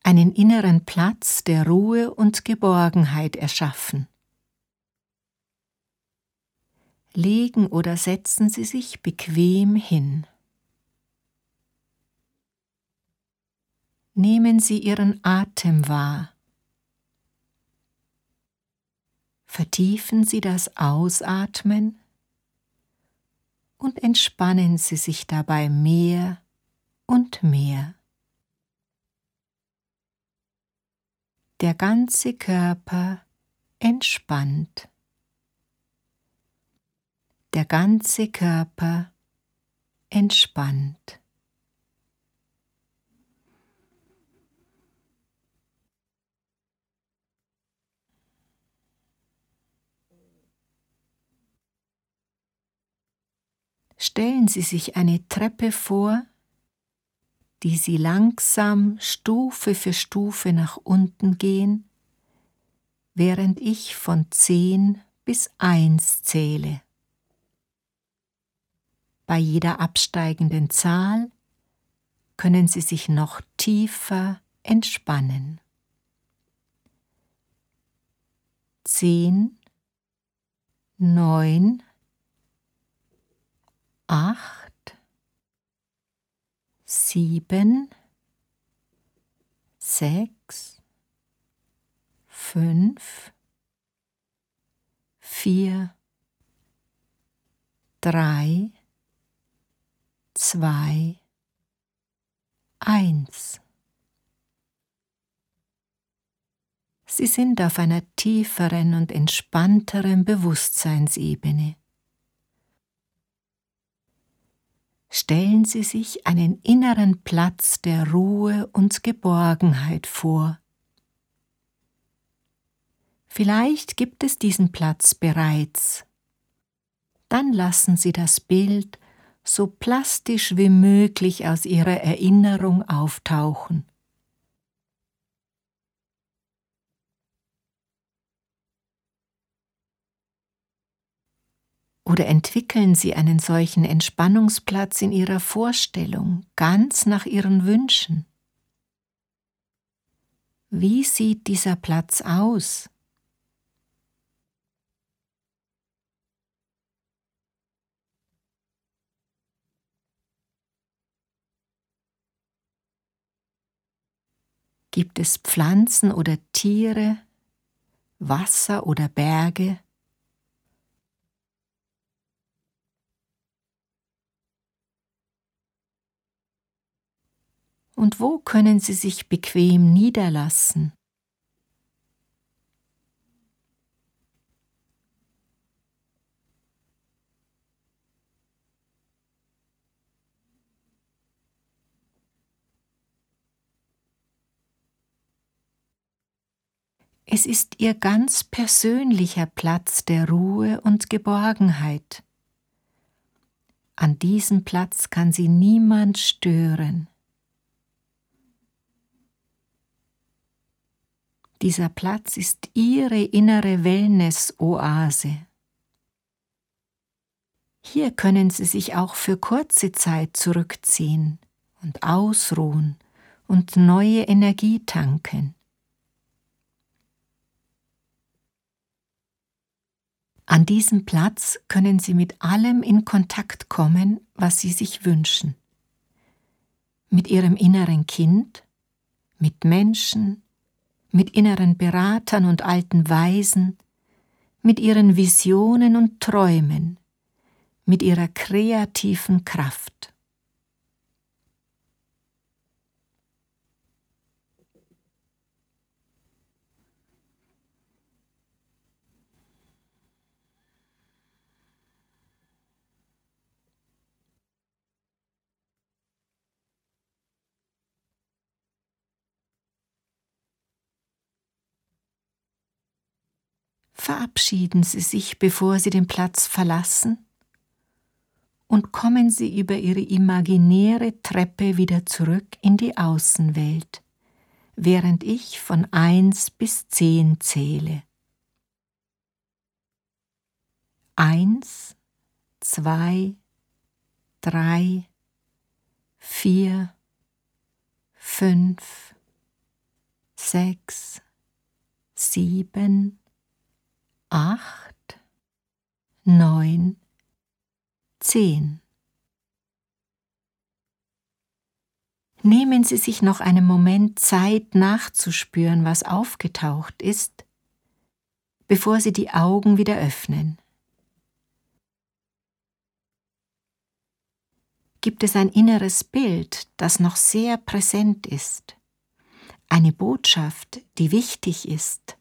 einen inneren Platz der Ruhe und Geborgenheit erschaffen. Legen oder setzen Sie sich bequem hin. Nehmen Sie Ihren Atem wahr. Vertiefen Sie das Ausatmen und entspannen Sie sich dabei mehr und mehr. Der ganze Körper entspannt. Der ganze Körper entspannt. Stellen Sie sich eine Treppe vor, die Sie langsam Stufe für Stufe nach unten gehen, während ich von 10 bis 1 zähle. Bei jeder absteigenden Zahl können Sie sich noch tiefer entspannen. 10, 9, 8, 7, 6, 5, 4, 3, 2, 1. Sie sind auf einer tieferen und entspannteren Bewusstseinsebene. Stellen Sie sich einen inneren Platz der Ruhe und Geborgenheit vor. Vielleicht gibt es diesen Platz bereits. Dann lassen Sie das Bild so plastisch wie möglich aus Ihrer Erinnerung auftauchen. Oder entwickeln Sie einen solchen Entspannungsplatz in Ihrer Vorstellung, ganz nach Ihren Wünschen. Wie sieht dieser Platz aus? Gibt es Pflanzen oder Tiere, Wasser oder Berge? Und wo können Sie sich bequem niederlassen? Es ist Ihr ganz persönlicher Platz der Ruhe und Geborgenheit. An diesem Platz kann Sie niemand stören. Dieser Platz ist Ihre innere Wellness-Oase. Hier können Sie sich auch für kurze Zeit zurückziehen und ausruhen und neue Energie tanken. An diesem Platz können Sie mit allem in Kontakt kommen, was Sie sich wünschen. Mit Ihrem inneren Kind, mit Menschen, mit inneren Beratern und alten Weisen, mit Ihren Visionen und Träumen, mit Ihrer kreativen Kraft. Verabschieden Sie sich, bevor Sie den Platz verlassen, und kommen Sie über Ihre imaginäre Treppe wieder zurück in die Außenwelt, während ich von 1 bis 10 zähle. 1, 2, 3, 4, 5, 6, 7, 8, 9, 10. Nehmen Sie sich noch einen Moment Zeit nachzuspüren, was aufgetaucht ist, bevor Sie die Augen wieder öffnen. Gibt es ein inneres Bild, das noch sehr präsent ist? Eine Botschaft, die wichtig ist,